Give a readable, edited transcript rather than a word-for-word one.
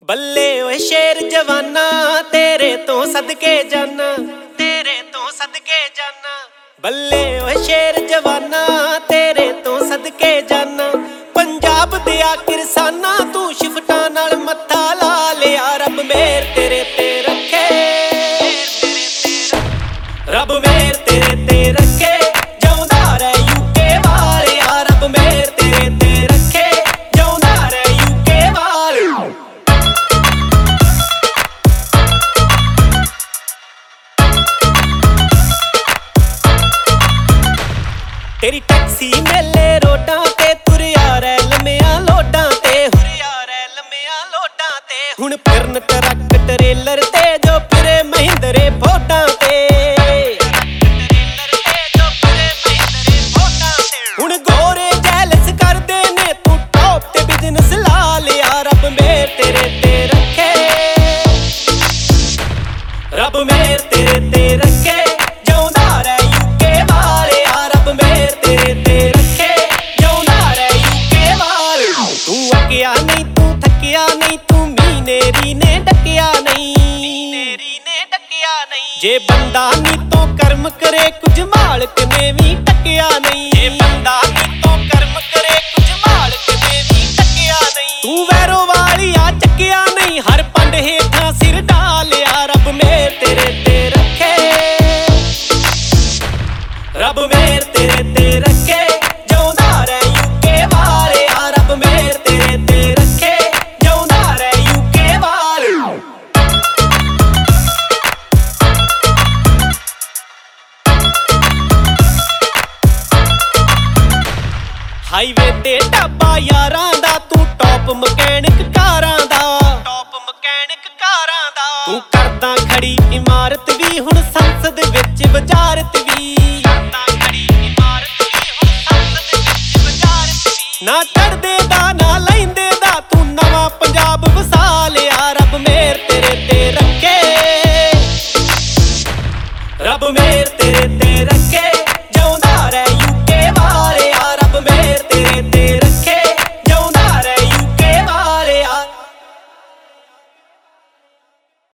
ਬੱਲੇ ਓਏ ਸ਼ੇਰ ਜਵਾਨਾ ਤੇਰੇ ਤੋਂ ਸਦਕੇ ਜਾਨਾ, ਤੇਰੇ ਤੋਂ ਸਦਕੇ ਜਾਨਾ। ਬੱਲੇ ਓਏ ਸ਼ੇਰ ਜਵਾਨਾ ਤੇਰੇ ਤੋਂ ਸਦਕੇ ਜਾਨਾ। ਪੰਜਾਬ ਦਿਆ ਕਿਰਸਾਨਾ ਤੂੰ ਸ਼ਿਫਟਾਂ ਨਾਲ ਮੱਥਾ ਲਾ ਲਿਆ। ਰੱਬ ਮੇਰ ਤੇਰੇ ਤੇ ਰੱਖੇ, ਰੱਬ ਮੇਰ ਤੇਰੇ ਤੇ ਰੱਖੇ, ਜਿਉਂਦਾ ਰਹਿ ਯੂਕੇ ਵਾਲਿਆ। ਰੱਬ ਮੇਰ ਤੇਰੇ ਤੇ ਰੱਖੇ, ਜਿਉਂਦਾ ਰਹਿ ਯੂਕੇ ਵਾਲਿਆ। ਤੇਰੀ ਟੈਕਸੀ ਮੇਲੇ ਰੋਡਾਂ ਤੇ ਤੁਰਿਆ ਰਹਿ ਲੰਮਿਆਂ ਲੋਡਾਂ ਤੇ, ਹੁਰਿਆ ਰਹਿ ਲੰਮਿਆਂ ਲੋਡਾਂ ਤੇ। ਹੁਣ ਫਿਰਨ ਟਰੱਕ ਟਰੇਲਰ ਤੇ ਜੋ ਫਿਰੇ ਮਹਿੰਦਰੇ ਫੋਟਾਂ ਤੇ, ਹੁਣ ਗੋਰੇ ਜੈਲਸ ਕਰਦੇ ਨੇ ਤੂੰ ਟੌਪ ਤੇ ਬਿਜ਼ਨਸ ਲਾ ਲਿਆ। ਰੱਬ ਮੇਰ ਤੇਰੇ ਤੇ ਰੱਖੇ, ਰੱਬ ਮੇਰ ਤੇਰੇ ਤੇ ਰੱਖੇ, ਜਿਉਂਦਾ ਰਹਿ ਯੂਕੇ ਵਾਲਿਆ। ਰੱਬ ਮੇਰ ਤੇਰੇ ਤੇ ਰੱਖੇ, ਜਿਉਂਦਾ ਰਹਿ ਯੂਕੇ ਵਾਲਿਆ। ਤੂੰ ਅੱਕਿਆ ਨਹੀਂ, ਤੂੰ ਥੱਕਿਆ ਨਹੀਂ, ਤੂੰ ਮੀਨੇਰੀ ਨੇ ਡੱਕਿਆ ਨਹੀਂ, ਮੀਨੇਰੀ ਨੇ ਡੱਕਿਆ ਨਹੀਂ। ਜੇ ਬੰਦਾ ਨੀ ਤੋਂ ਕਰਮ ਕਰੇ ਕੁਝ ਮਾਲਕ ਨੇ ਵੀ ਟੱਕਿਆ ਨਹੀਂ, ਜੇ ਬੰਦਾ ਨੀ ਤੋਂ ਕਰਮ ਕਰੇ ਕੁਝ ਮਾਲਕ ਨੇ ਵੀ ਟੱਕਿਆ ਨਹੀਂ। ਤੂੰ ਵੈਰੋ ਵਾਲਿਆ ਚੱਕਿਆ ਨਹੀਂ, ਹਰ ਪੰਡ ਹੇਠਾਂ ਸਿਰ ਡਾਲਿਆ। ਰੱਬ ਮੇਰ ਤੇਰੇ ਤੇ ਰੱਖੇ, ਰੱਬ ਮੇਰ ਤੇਰੇ ਤੇ ਰੱਖੇ, ਜਿਉਂਦਾ ਰਹਿ ਯੂਕੇ ਵਾਲਿਆ। ਰੱਬ ਮੇਰ ਤੇਰੇ ਤੇ ਰੱਖੇ, ਜਿਉਂਦਾ ਰਹਿ ਯੂਕੇ ਵਾਲਿਆ। ਹਾਈਵੇ ਤੇ ਢਾਬਾ ਯਾਰਾਂ ਦਾ, ਤੂੰ ਟੌਪ ਮਕੈਨਿਕ ਕਾਰਾਂ ਦਾ, ਟੌਪ ਮਕੈਨਿਕ ਕਾਰਾਂ ਦਾ। ਤੂੰ ਕਰਦਾ ਖੜੀ ਇਮਾਰਤ ਵੀ ਹੁਣ ਸੰਸਦ ਵਿੱਚ ਵਜ਼ਾਰਤ ਵੀ, ਕਰਦਾ ਖੜੀ ਇਮਾਰਤ ਵੀ ਹੁਣ ਸੰਸਦ ਵਿੱਚ ਵਜ਼ਾਰਤ ਵੀ। ਨਾ ਚੜਦੇ ਦਾ ਨਾ ਲੈਂਦੇ ਦਾ ਤੂੰ ਨਵਾਂ